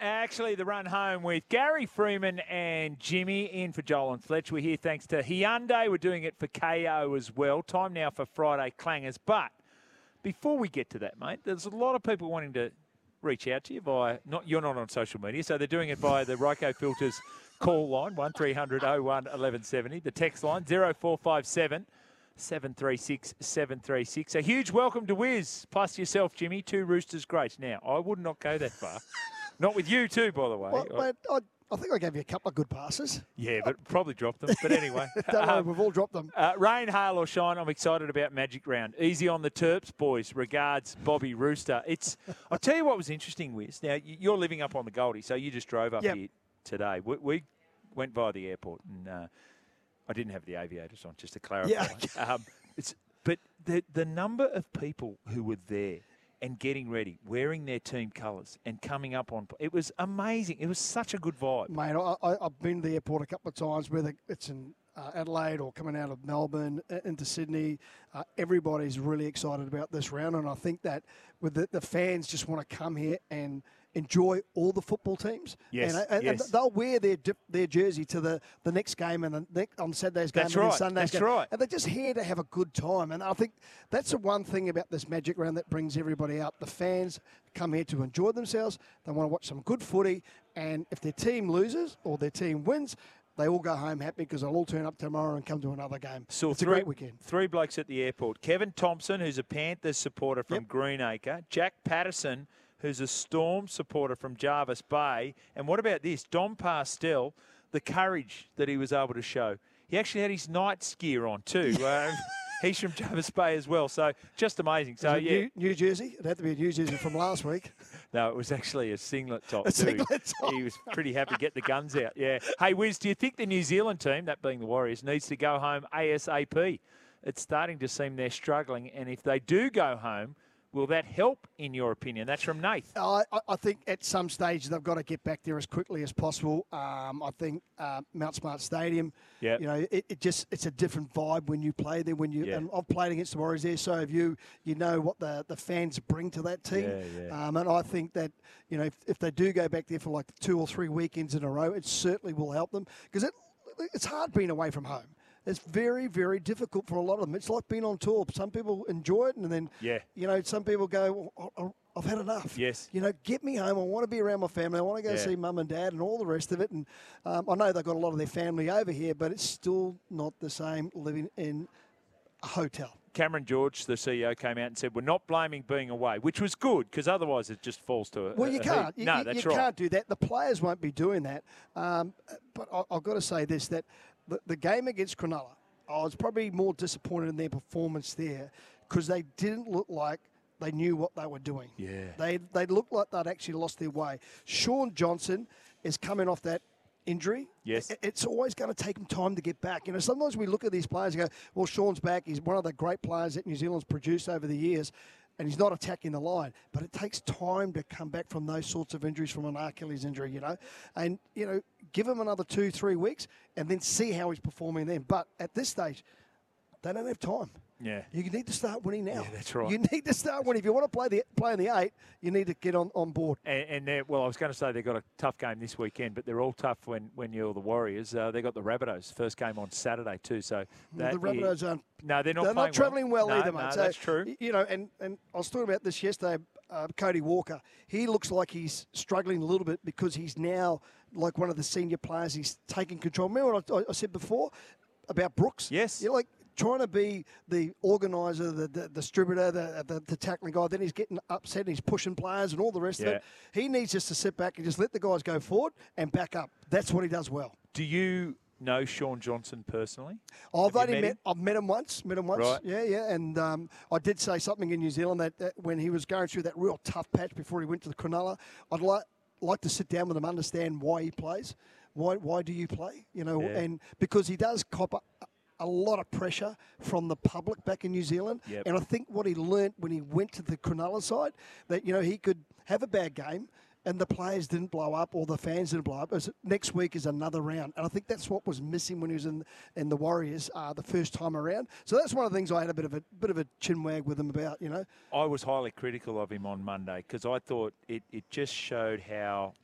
Actually, the run home with Gary Freeman and Jimmy in for Joel and Fletch. We're here thanks to Hyundai. We're doing it for KO as well. Time now for Friday Clangers. But before we get to that, mate, there's a lot of people wanting to reach out to you via, you're not on social media, so they're doing it via the Ryco Filters call line, 1300 01 1170. The text line, 0457 736 736. A huge welcome to Wiz, plus yourself, Jimmy. 2 Roosters greats. Now, I would not go that far. Not with you too, by the way. Well, mate, I think I gave you a couple of good passes. Yeah, but probably dropped them. But anyway. Don't worry, we've all dropped them. Rain, hail or shine, I'm excited about Magic Round. Easy on the Terps, boys. Regards, Bobby Rooster. I'll tell you what was interesting, Wiz. Now, you're living up on the Goldie, so you just drove up here today. We went via the airport, and I didn't have the aviators on, just to clarify. Yeah. But the number of people who were there and getting ready, wearing their team colours and coming up on, it was amazing. It was such a good vibe. Mate, I've been to the airport a couple of times, whether it's in Adelaide or coming out of Melbourne into Sydney. Everybody's really excited about this round, and I think that with the fans just want to come here and enjoy all the football teams. Yes, and they'll wear their jersey to the next game and on Saturday's game and Sunday's game. Right. And they're just here to have a good time. And I think that's the one thing about this Magic Round that brings everybody out. The fans come here to enjoy themselves. They want to watch some good footy. And if their team loses or their team wins, they all go home happy because they'll all turn up tomorrow and come to another game. So it's a great weekend. 3 blokes at the airport. Kevin Thompson, who's a Panthers supporter from Greenacre. Jack Patterson, who's a Storm supporter from Jarvis Bay. And what about this? Dom Pastel, the courage that he was able to show. He actually had his Knights gear on too. He's from Jarvis Bay as well. So just amazing. So New jersey? It had to be a new jersey from last week. No, it was actually a singlet top too. Singlet top. He was pretty happy to get the guns out. Yeah. Hey, Wiz, do you think the New Zealand team, that being the Warriors, needs to go home ASAP? It's starting to seem they're struggling. And if they do go home, will that help, in your opinion? That's from Nath. I think at some stage they've got to get back there as quickly as possible. I think Mount Smart Stadium, you know, it's a different vibe when you play there. And I've played against the Warriors there, so have you. You know what the fans bring to that team. And I think that, you know, if they do go back there for like 2 or 3 weekends in a row, it certainly will help them because it's hard being away from home. It's very, very difficult for a lot of them. It's like being on tour. Some people enjoy it, and then, you know, some people go, well, I've had enough. Yes. You know, get me home. I want to be around my family. I want to go see mum and dad and all the rest of it. And I know they've got a lot of their family over here, but it's still not the same living in a hotel. Cameron George, the CEO, came out and said, we're not blaming being away, which was good because otherwise it just falls to Well, you can't. No, that's right. You can't do that. The players won't be doing that. But I've got to say this, that the game against Cronulla, I was probably more disappointed in their performance there because they didn't look like they knew what they were doing. Yeah. They looked like they'd actually lost their way. Sean Johnson is coming off that injury. Yes. It's always going to take him time to get back. You know, sometimes we look at these players and go, well, Sean's back. He's one of the great players that New Zealand's produced over the years, and he's not attacking the line. But it takes time to come back from those sorts of injuries, from an Achilles injury, you know. And, you know, give him another 2-3 weeks and then see how he's performing then. But at this stage, they don't have time. Yeah. You need to start winning now. Yeah, that's right. You need to start winning. If you want to play in the 8, you need to get on board. And I was going to say they've got a tough game this weekend, but they're all tough when you're the Warriors. They've got the Rabbitohs, first game on Saturday too. So the Rabbitohs aren't. No, they're not. They're not travelling well either, mate. No, so, that's true. You know, and I was talking about this yesterday. Cody Walker, he looks like he's struggling a little bit because he's now like one of the senior players. He's taking control. Remember what I said before about Brooks? Yes. You're like trying to be the organiser, the distributor, the tackling guy. Then he's getting upset and he's pushing players and all the rest of it. He needs just to sit back and just let the guys go forward and back up. That's what he does well. Do you know Sean Johnson personally? I've met him once. Right. Yeah. And I did say something in New Zealand that when he was going through that real tough patch before he went to the Cronulla, I'd like to sit down with him, understand why he plays. Why do you play? You know, and because he does cop a lot of pressure from the public back in New Zealand. Yep. And I think what he learnt when he went to the Cronulla side, that, you know, he could have a bad game and the players didn't blow up or the fans didn't blow up. Next week is another round. And I think that's what was missing when he was in the Warriors the first time around. So that's one of the things I had a bit of a chin wag with him about, you know. I was highly critical of him on Monday because I thought it just showed how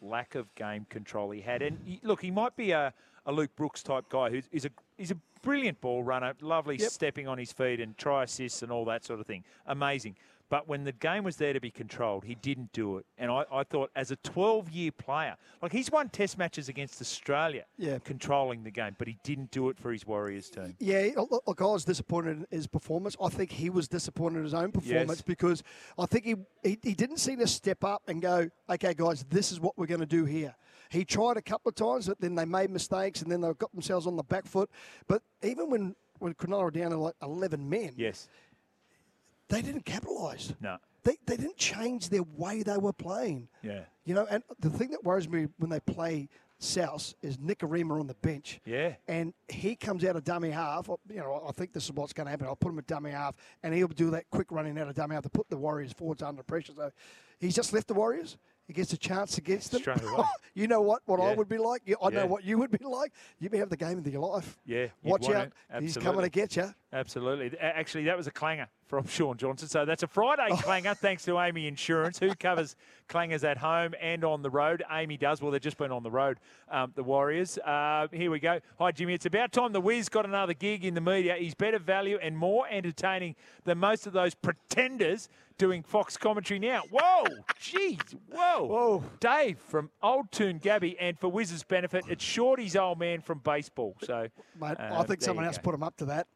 lack of game control he had. And look, he might be a Luke Brooks type guy he's a brilliant ball runner, lovely stepping on his feet and try assists and all that sort of thing. Amazing. But when the game was there to be controlled, he didn't do it. And I thought, as a 12-year player, like he's won test matches against Australia, controlling the game, but he didn't do it for his Warriors team. Yeah, look, I was disappointed in his performance. I think he was disappointed in his own performance because I think he didn't seem to step up and go, okay, guys, this is what we're going to do here. He tried a couple of times, but then they made mistakes and then they got themselves on the back foot. But even when Cronulla were down to like 11 men, they didn't capitalise. No. They didn't change their way they were playing. Yeah. You know, and the thing that worries me when they play South is Nick Arima on the bench. Yeah. And he comes out of dummy half. You know, I think this is what's going to happen. I'll put him at dummy half, and he'll do that quick running out of dummy half to put the Warriors forwards under pressure. So he's just left the Warriors. He gets a chance against them. Straight away. You know what I would be like? I know what you would be like. You'd be having the game of your life. Yeah. Watch out. He's coming to get you. Absolutely. Actually, that was a clanger from Sean Johnson. So that's a Friday clanger, thanks to Amy Insurance, who covers clangers at home and on the road. Amy does. Well, they've just been on the road, the Warriors. Here we go. Hi, Jimmy. It's about time the Wiz got another gig in the media. He's better value and more entertaining than most of those pretenders doing Fox commentary now. Whoa, jeez, whoa. Dave from Old Toon Gabby, and for Wiz's benefit, it's Shorty's old man from baseball. So, mate, I think someone else put him up to that.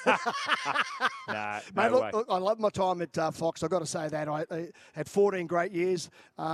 No mate, way. Look, I love my time at Fox. I've got to say that. I had 14 great years.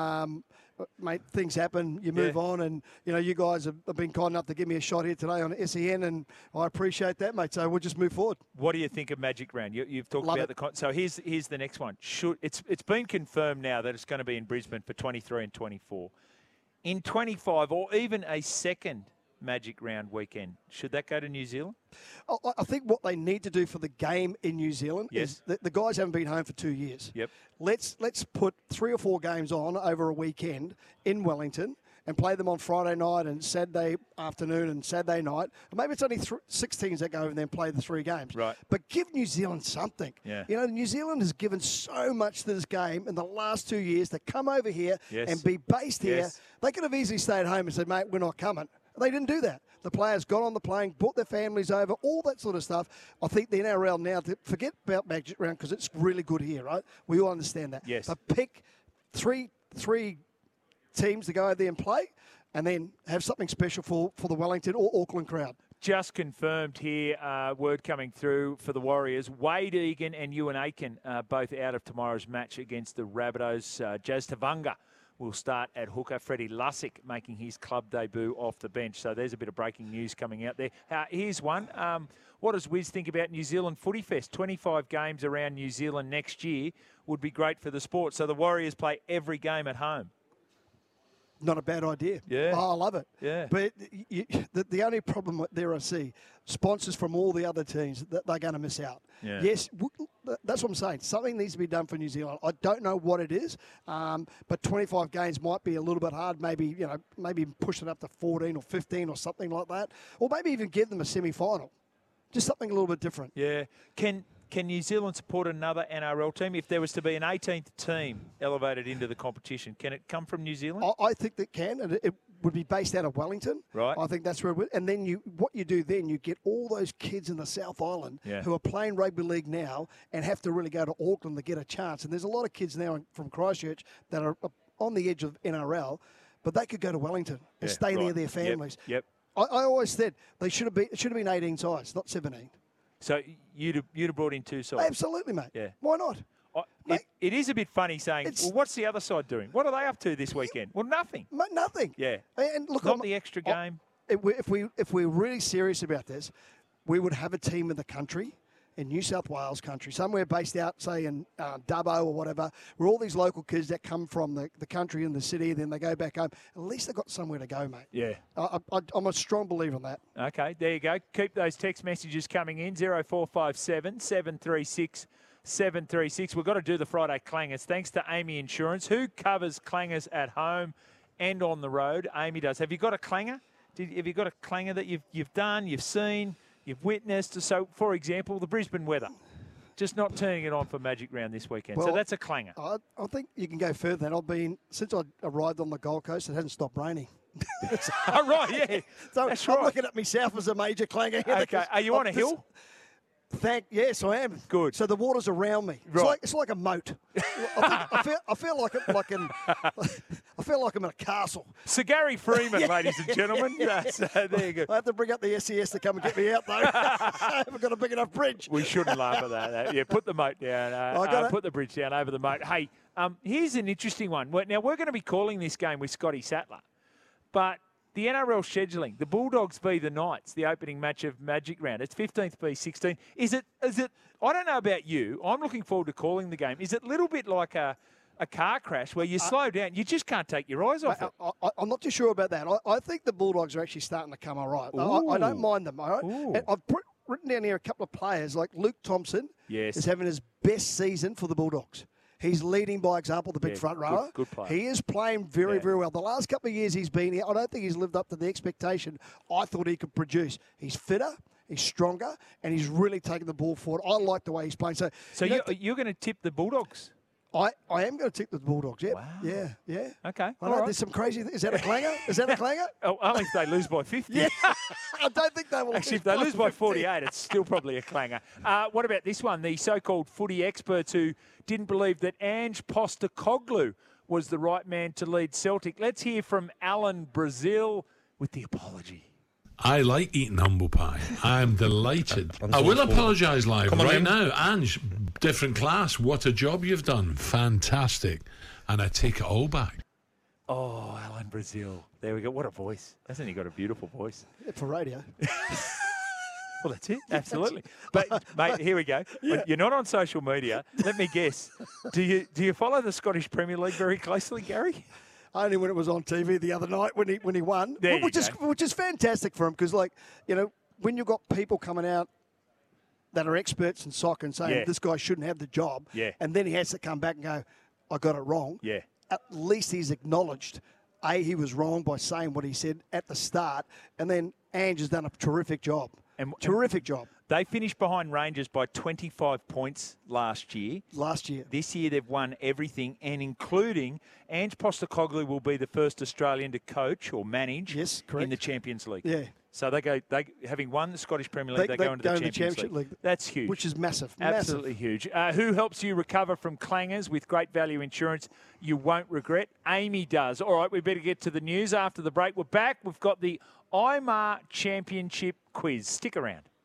Mate, things happen. You move on, and you guys have been kind enough to give me a shot here today on SEN, and I appreciate that, mate. So we'll just move forward. What do you think of Magic Round? You've talked about so here's the next one. It's been confirmed now that it's going to be in Brisbane for 23 and 24. In 25, or even a second Magic Round weekend, should that go to New Zealand? I think what they need to do for the game in New Zealand is the guys haven't been home for 2 years. Yep. Let's put 3 or 4 games on over a weekend in Wellington and play them on Friday night and Saturday afternoon and Saturday night. Or maybe it's only 6 teams that go over there and play the 3 games. Right. But give New Zealand something. Yeah. New Zealand has given so much to this game in the last 2 years to come over here and be based here. They could have easily stayed home and said, mate, we're not coming. They didn't do that. The players got on the plane, brought their families over, all that sort of stuff. I think the NRL now, forget about Magic Round because it's really good here, right? We all understand that. Yes. But pick three teams to go over there and play, and then have something special for the Wellington or Auckland crowd. Just confirmed here, word coming through for the Warriors. Wade Egan and Ewan Aiken both out of tomorrow's match against the Rabbitohs. Jazz Tavanga will start at hooker. Freddie Lussick making his club debut off the bench. So there's a bit of breaking news coming out there. Here's one. What does Wiz think about New Zealand Footy Fest? 25 games around New Zealand next year would be great for the sport. So the Warriors play every game at home. Not a bad idea. Yeah. Oh, I love it. Yeah. But the only problem there I see, sponsors from all the other teams, that they're going to miss out. Yeah. Yes, that's what I'm saying. Something needs to be done for New Zealand. I don't know what it is, but 25 games might be a little bit hard. Maybe push it up to 14 or 15 or something like that. Or maybe even give them a semi-final. Just something a little bit different. Yeah. Can New Zealand support another NRL team? If there was to be an 18th team elevated into the competition, can it come from New Zealand? I think that can, and it would be based out of Wellington. Right. I think that's where it would. And then you get all those kids in the South Island who are playing rugby league now and have to really go to Auckland to get a chance. And there's a lot of kids now from Christchurch that are on the edge of NRL, but they could go to Wellington and stay near their families. Yep. I always said it should have been 18 sides, not 17. So you'd have brought in 2 sides? Absolutely, mate. Yeah. Why not? It is a bit funny saying, well, what's the other side doing? What are they up to this weekend? Well, nothing. Mate, nothing. Yeah. And look, not the extra game. If we're really serious about this, we would have a team in the country, in New South Wales country, somewhere based out, say, in Dubbo or whatever, where all these local kids that come from the country and the city, then they go back home. At least they've got somewhere to go, mate. Yeah. I'm a strong believer in that. Okay, there you go. Keep those text messages coming in, 0457 736 736. We've got to do the Friday Clangers. Thanks to Amy Insurance, who covers clangers at home and on the road. Amy does. Have you got a clanger? Have you got a clanger that you've done, you've seen, you've witnessed? So, for example, the Brisbane weather. just not turning it on for Magic Round this weekend. So that's a clanger. I think you can go further than since I arrived on the Gold Coast, it hasn't stopped raining. Oh, right, yeah. So that's I'm looking at myself as a major clanger. Okay, are you on a hill? Yes, I am. Good. So the water's around me. Right. It's like a moat. I feel like I'm in a castle. Sir Gary Freeman, ladies and gentlemen. So there you go. I have to bring up the SES to come and get me out, though. I haven't got a big enough bridge. We shouldn't laugh at that. Yeah, put the moat down. Put the bridge down over the moat. Hey, here's an interesting one. Now, we're going to be calling this game with Scotty Sattler, but the NRL scheduling, the Bulldogs v the Knights, the opening match of Magic Round. It's 15th v 16. Is it? I don't know about you. I'm looking forward to calling the game. Is it a little bit like a car crash where you slow down? You just can't take your eyes off it. I'm not too sure about that. I think the Bulldogs are actually starting to come all right. I don't mind them. All right? And I've written down here a couple of players like Luke Thompson is having his best season for the Bulldogs. He's leading by example, the big front rower. Good player. He is playing very, very well. The last couple of years he's been here, I don't think he's lived up to the expectation I thought he could produce. He's fitter, he's stronger, and he's really taking the ball forward. I like the way he's playing. So you're going to tip the Bulldogs? I am going to tip the Bulldogs, yeah. Wow. Yeah. Okay. I know there's some crazy... Is that a clanger? Only if they lose by 50. Yeah. I don't think they will. Actually, if they lose by 48, it's still probably a clanger. What about this one? The so-called footy experts who didn't believe that Ange Postecoglou was the right man to lead Celtic. Let's hear from Alan Brazil with the apology. I like eating humble pie. I'm delighted. I will apologise live right now. Ange, different class. What a job you've done. Fantastic. And I take it all back. Oh, Alan Brazil. There we go. What a voice. Hasn't he got a beautiful voice? Yeah, for radio. Well, that's it. Absolutely. But, mate, here we go. Yeah. You're not on social media. Let me guess. Do you follow the Scottish Premier League very closely, Gary? Only when it was on TV the other night when he won, which is fantastic for him because, when you've got people coming out that are experts in soccer and saying this guy shouldn't have the job, and then he has to come back and go, I got it wrong. Yeah. At least he's acknowledged, he was wrong by saying what he said at the start, and then Ange has done a terrific job. Terrific job. They finished behind Rangers by 25 points last year. This year they've won everything, and including Ange Postecoglou will be the first Australian to coach or manage in the Champions League. Yeah. So they having won the Scottish Premier League, they go into the Championship League. That's huge. Which is massive. Absolutely huge. Who helps you recover from clangers with great value insurance you won't regret? Amy does. All right, we better get to the news after the break. We're back. We've got the IMAR Championship quiz. Stick around.